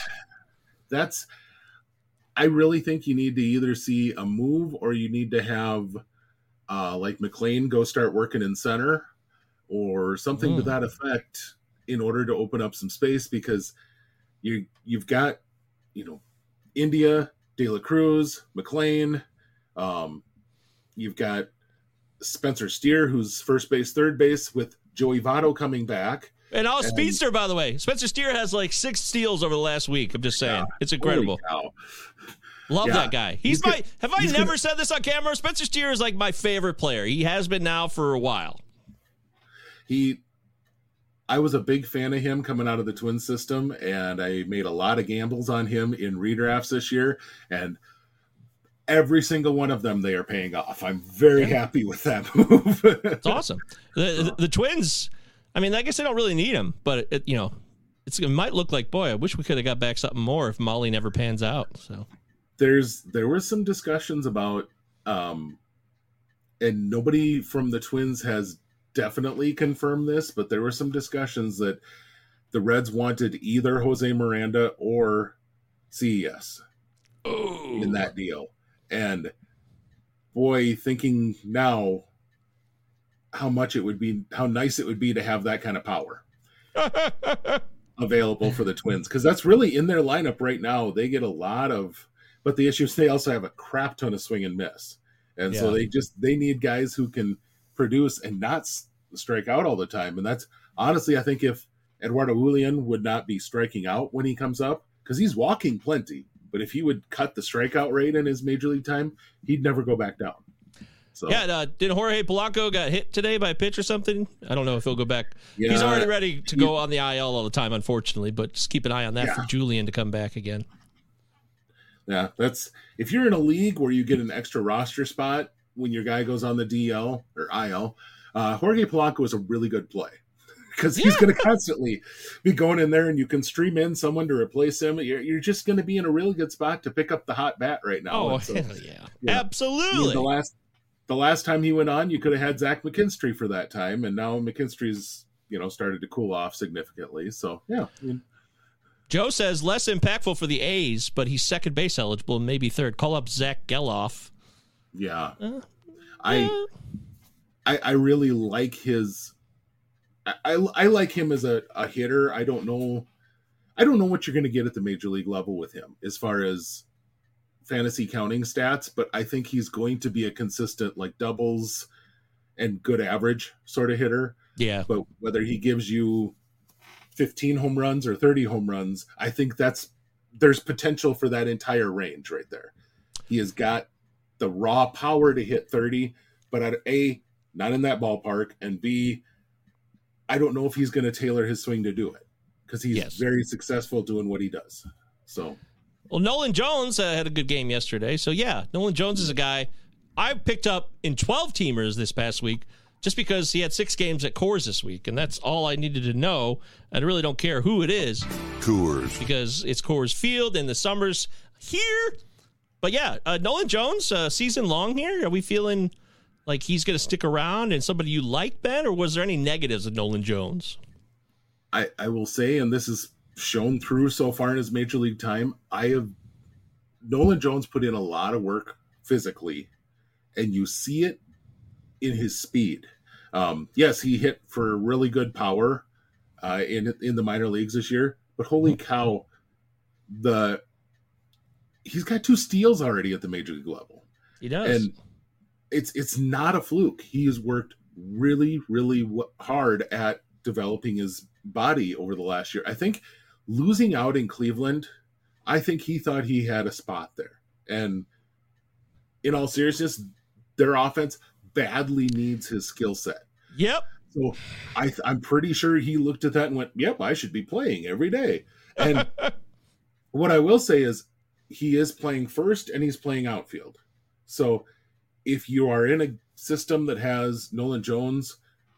I really think you need to either see a move or you need to have like McLean go start working in center or something to that effect in order to open up some space, because you've got, India, De La Cruz, McLean, you've got Spencer Steer, who's first base, third base, with Joey Votto coming back. And speedster, by the way. Spencer Steer has like 6 steals over the last week. I'm just saying. It's incredible. Love that guy. Have I never said this on camera? Spencer Steer is like my favorite player. He has been now for a while. I was a big fan of him coming out of the Twins system, and I made a lot of gambles on him in redrafts this year, and every single one of them they are paying off. I'm very happy with that move. It's awesome. The Twins, I mean, I guess they don't really need him, but it might look like, boy, I wish we could have got back something more if Molly never pans out. So there were some discussions about, and nobody from the Twins has definitely confirmed this, but there were some discussions that the Reds wanted either Jose Miranda or CES in that deal. And boy, thinking now how nice it would be to have that kind of power available for the Twins, because that's really in their lineup right now. They get a lot of, but the issue is they also have a crap ton of swing and miss, and so they need guys who can produce and not strike out all the time. And that's honestly, I think if Eduardo Julian would not be striking out when he comes up, because he's walking plenty, but if he would cut the strikeout rate in his major league time, he'd never go back down. So did Jorge Polanco got hit today by a pitch or something? I don't know if he'll go back. He's already ready to go on the IL all the time, unfortunately, but just keep an eye on that for Julian to come back again. Yeah, that's, if you're in a league where you get an extra roster spot when your guy goes on the DL or IL, Jorge Polanco is a really good play, because he's going to constantly be going in there, and you can stream in someone to replace him. You're just going to be in a really good spot to pick up the hot bat right now. Oh, so, hell yeah. Absolutely. The last time he went on, you could have had Zach McKinstry for that time, and now McKinstry's started to cool off significantly. So yeah. Joe says less impactful for the A's, but he's second base eligible, maybe third. Call up Zach Geloff. Yeah. I really like his. I like him as a hitter. I don't know what you're going to get at the major league level with him as far as fantasy counting stats, but I think he's going to be a consistent like doubles and good average sort of hitter. Yeah. But whether he gives you 15 home runs or 30 home runs, I think there's potential for that entire range right there. He has got the raw power to hit 30, but at A, not in that ballpark, and B, I don't know if he's going to tailor his swing to do it because he's very successful doing what he does. So, well, Nolan Jones had a good game yesterday. So, yeah, Nolan Jones is a guy I picked up in 12-teamers this past week just because he had 6 games at Coors this week, and that's all I needed to know. I really don't care who it is. Coors. Because it's Coors Field and the summer's here. But, yeah, Nolan Jones, season long here. Are we feeling like he's going to stick around and somebody you like, Ben, or was there any negatives of Nolan Jones? I will say, and this is shown through so far in his major league time, Nolan Jones put in a lot of work physically, and you see it in his speed. Yes, he hit for really good power in the minor leagues this year, but holy cow, he's got 2 steals already at the major league level. He does. And it's not a fluke. He has worked really, really hard at developing his body over the last year. I think losing out in Cleveland, I think he thought he had a spot there. And in all seriousness, their offense badly needs his skill set. Yep. So I'm pretty sure he looked at that and went, yep, I should be playing every day. And what I will say is he is playing first and he's playing outfield. So if you are in a system that has Nolan Jones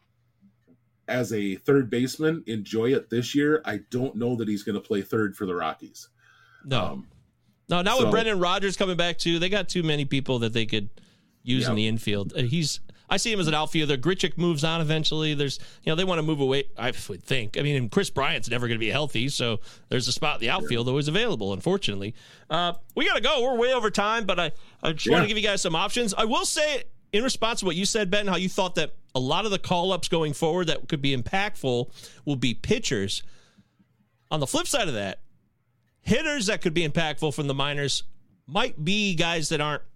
as a third baseman, enjoy it this year. I don't know that he's going to play third for the Rockies. No. Now with Brendan Rodgers coming back too, they got too many people that they could use in the infield. I see him as an outfielder. Grichuk moves on eventually. They want to move away, I would think. I mean, and Chris Bryant's never going to be healthy, so there's a spot in the outfield always available, unfortunately. We got to go. We're way over time, but I just want to give you guys some options. I will say, in response to what you said, Ben, how you thought that a lot of the call-ups going forward that could be impactful will be pitchers. On the flip side of that, hitters that could be impactful from the minors might be guys that aren't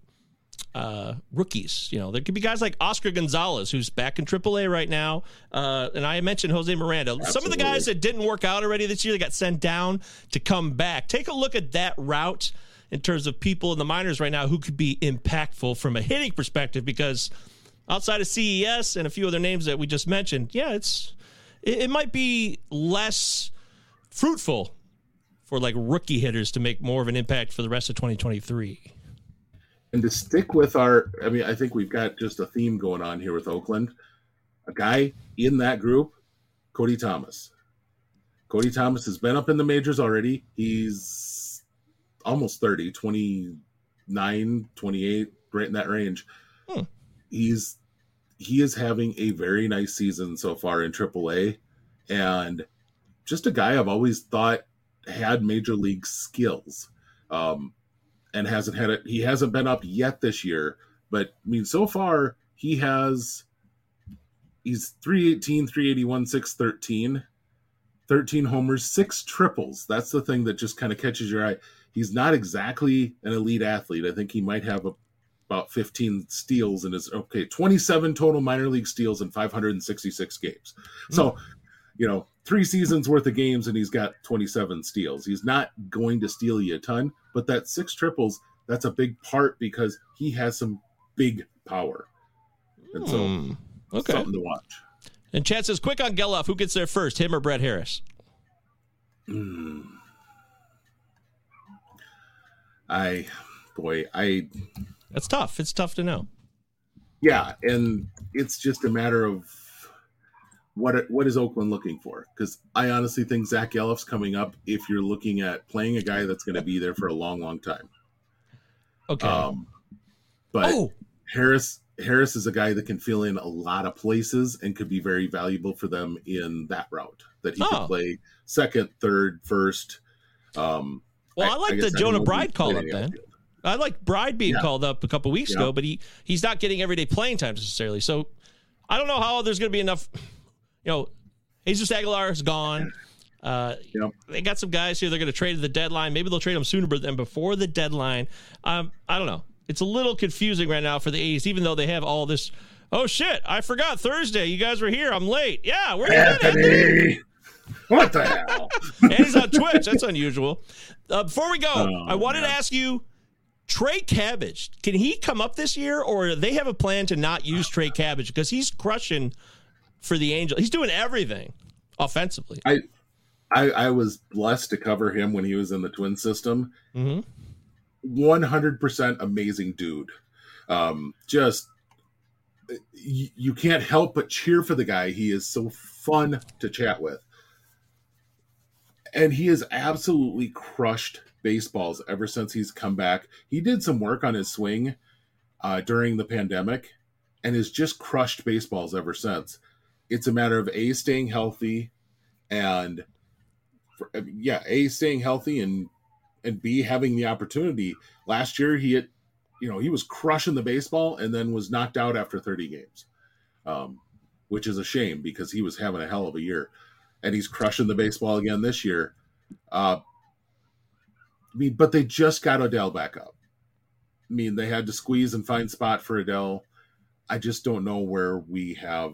rookies. There could be guys like Oscar Gonzalez, who's back in AAA right now. And I mentioned Jose Miranda. Absolutely. Some of the guys that didn't work out already this year, they got sent down to come back. Take a look at that route in terms of people in the minors right now who could be impactful from a hitting perspective, because outside of CES and a few other names that we just mentioned, it might be less fruitful for like rookie hitters to make more of an impact for the rest of 2023. And to stick with I think we've got just a theme going on here with Oakland. A guy in that group, Cody Thomas. Cody Thomas has been up in the majors already. He's almost 30, 29, 28, right in that range. He is having a very nice season so far in AAA, and just a guy I've always thought had major league skills. And he hasn't been up yet this year, but I mean, so far he's 318, 381, 613, 13 homers, 6 triples. That's the thing that just kind of catches your eye. He's not exactly an elite athlete. I think he might have about 15 steals in his 27 total minor league steals in 566 games. So, 3 seasons worth of games and he's got 27 steals. He's not going to steal you a ton, but that 6 triples, that's a big part because he has some big power. And so something to watch. And Chad says, quick on Geloff, who gets there first, him or Brett Harris? That's tough. It's tough to know. Yeah, and it's just a matter of what is Oakland looking for? Because I honestly think Zach Geloff's coming up if you're looking at playing a guy that's going to be there for a long, long time. Okay. But Harris is a guy that can fill in a lot of places and could be very valuable for them in that route. That he could play second, third, first. Well, I like the Jonah Bride call up, Ben. I like Bride being called up a couple weeks ago, but he's not getting everyday playing time necessarily. So I don't know how there's going to be enough. Jesus Aguilar is gone. They got some guys here they're going to trade at the deadline. Maybe they'll trade them sooner than before the deadline. I don't know. It's a little confusing right now for the A's, even though they have all this. Oh, shit. I forgot Thursday. You guys were here. I'm late. Yeah, where are you Anthony? What the hell? And he's on Twitch. That's unusual. Before we go, I wanted to ask you, Trey Cabbage, can he come up this year, or they have a plan to not use Trey Cabbage? Because he's crushing for the Angels. He's doing everything offensively. I was blessed to cover him when he was in the Twin system. 100% amazing dude. You can't help but cheer for the guy. He is so fun to chat with. And he has absolutely crushed baseballs ever since he's come back. He did some work on his swing during the pandemic and has just crushed baseballs ever since. It's a matter of A, staying healthy, and staying healthy, and B, having the opportunity. Last year he was crushing the baseball and then was knocked out after 30 games, which is a shame because he was having a hell of a year, and he's crushing the baseball again this year. But they just got Odell back up. They had to squeeze and find spot for Odell. I just don't know where we have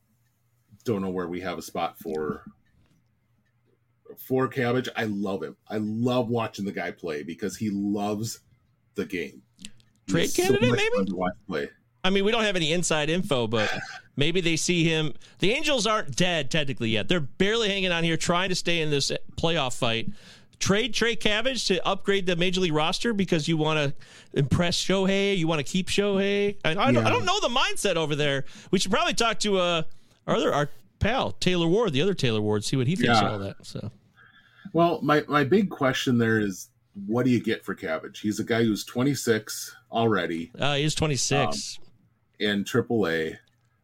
a spot for Cabbage. I love him. I love watching the guy play because he loves the game. Trade candidate, so maybe? To watch play. We don't have any inside info, but maybe they see him. The Angels aren't dead technically yet. They're barely hanging on here, trying to stay in this playoff fight. Trade Trey Cabbage to upgrade the Major League roster because you want to impress Shohei. You want to keep Shohei. I don't know the mindset over there. We should probably talk to our pal Taylor Ward, the other Taylor Ward, see what he thinks of all that. So, well, my big question there is, what do you get for Cabbage? He's a guy who's 26 already. He's 26 in AAA.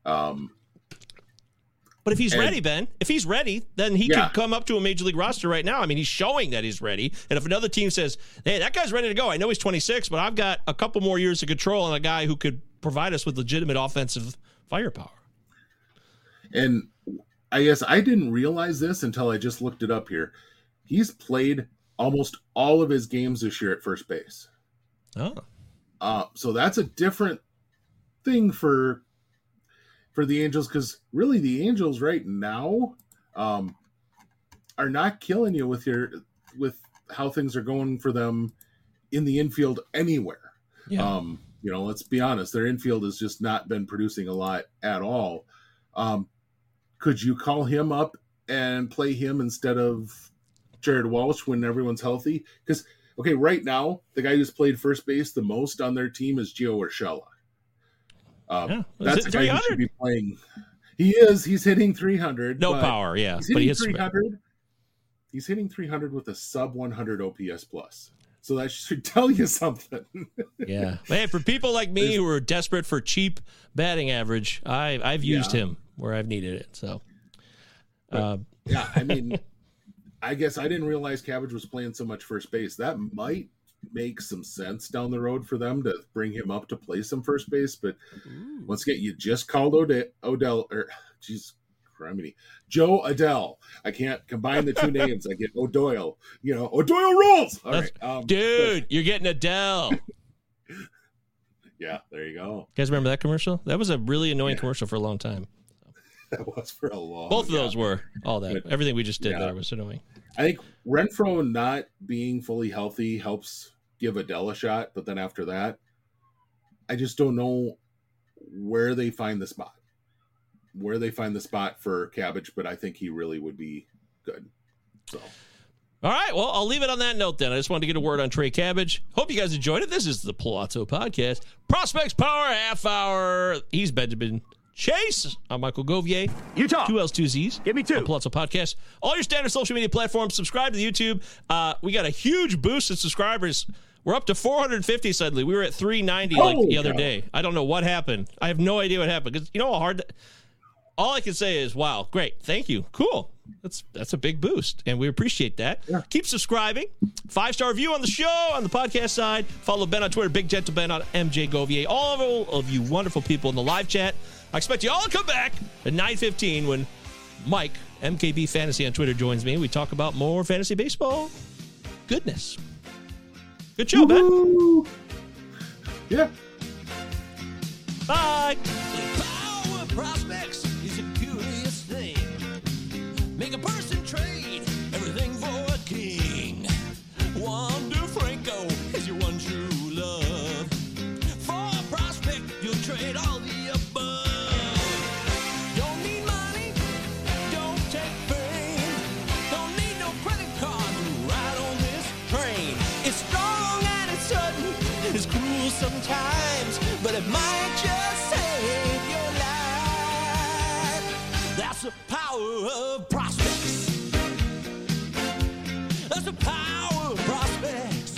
But if he's ready, Ben, then he could come up to a Major League roster right now. He's showing that he's ready. And if another team says, hey, that guy's ready to go. I know he's 26, but I've got a couple more years of control on a guy who could provide us with legitimate offensive firepower. And I guess I didn't realize this until I just looked it up here. He's played almost all of his games this year at first base. So that's a different thing for the Angels, because really the Angels right now are not killing you with how things are going for them in the infield anywhere. Let's be honest, their infield has just not been producing a lot at all. Could you call him up and play him instead of Jared Walsh when everyone's healthy? Because right now the guy who's played first base the most on their team is Gio Urshela. That's the guy who should be playing. He is. He's hitting 300. No power, yeah. He's hitting 300. He's hitting 300 with a sub 100 OPS plus. So that should tell you something. Yeah. Hey, for people like me who are desperate for cheap batting average, I've used him where I've needed it. So, I guess I didn't realize Cabbage was playing so much first base. That might make some sense down the road for them to bring him up to play some first base. But once again, you just called Joe Adele. I can't combine the two names. I get O'Doyle. O'Doyle rules. All right. You're getting Adele. Yeah, there you go. You guys remember that commercial? That was a really annoying commercial for a long time. That was for a long. Both of those were all that. But, everything we just did there was annoying. I think Renfroe not being fully healthy helps give Adele a shot, but then after that, I just don't know where they find the spot. For Cabbage, but I think he really would be good. So, all right. Well, I'll leave it on that note then. I just wanted to get a word on Trey Cabbage. Hope you guys enjoyed it. This is the Palazzo Podcast. Prospects Power Half Hour. He's Benjamin Chase. I'm Michael Govier. Utah. 2 L's, 2 Z's. Give me 2. Palazzo Podcast. All your standard social media platforms. Subscribe to the YouTube. We got a huge boost in subscribers. We're up to 450 suddenly. We were at 390 the other day. I don't know what happened. I have no idea what happened. Because you know how hard... All I can say is, wow, great. Thank you. Cool. That's a big boost, and we appreciate that. Yeah. Keep subscribing. 5-star review on the show, on the podcast side. Follow Ben on Twitter, Big Gentle Ben on MJ Govier. All of you wonderful people in the live chat. I expect you all to come back at 9:15 when Mike, MKB Fantasy on Twitter, joins me. We talk about more fantasy baseball goodness. Good show, Woo-hoo. Ben. Yeah. Bye. Power prospects is a curious thing. Make a person trade everything for a king. Wander Franco is your one true love. For a prospect, you'll trade all the above. Don't need money, don't take fame. Don't need no credit card to ride on this train. It's strong and it's sudden, it's cruel sometimes, but it might just save your life. That's the power of prospects. That's the power of prospects.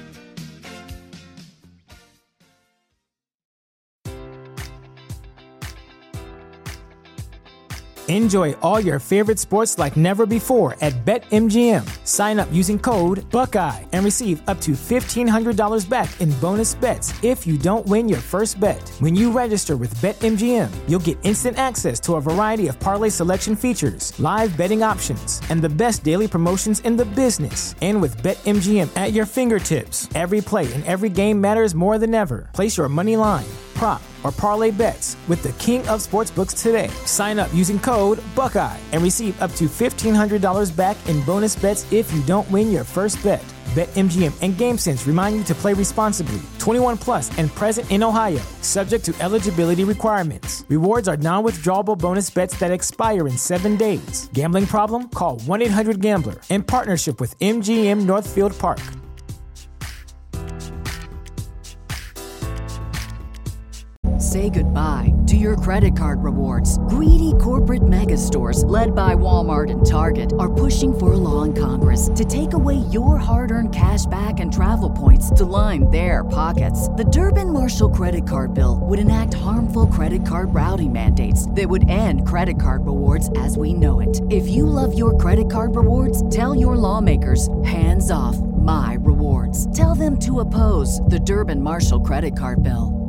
Enjoy all your favorite sports like never before at BetMGM. Sign up using code Buckeye and receive up to $1,500 back in bonus bets if you don't win your first bet. When you register with BetMGM, you'll get instant access to a variety of parlay selection features, live betting options, and the best daily promotions in the business. And with BetMGM at your fingertips, every play and every game matters more than ever. Place your money line, prop, or parlay bets with the king of sportsbooks today. Sign up using code Buckeye and receive up to $1,500 back in bonus bets if you don't win your first bet. BetMGM and GameSense remind you to play responsibly. 21 plus and present in Ohio, subject to eligibility requirements. Rewards are non-withdrawable bonus bets that expire in 7 days. Gambling problem? Call 1-800-GAMBLER. In partnership with MGM Northfield Park. Say goodbye to your credit card rewards. Greedy corporate mega stores, led by Walmart and Target, are pushing for a law in Congress to take away your hard-earned cash back and travel points to line their pockets. The Durbin-Marshall credit card bill would enact harmful credit card routing mandates that would end credit card rewards as we know it. If you love your credit card rewards, tell your lawmakers, hands off my rewards. Tell them to oppose the Durbin-Marshall credit card bill.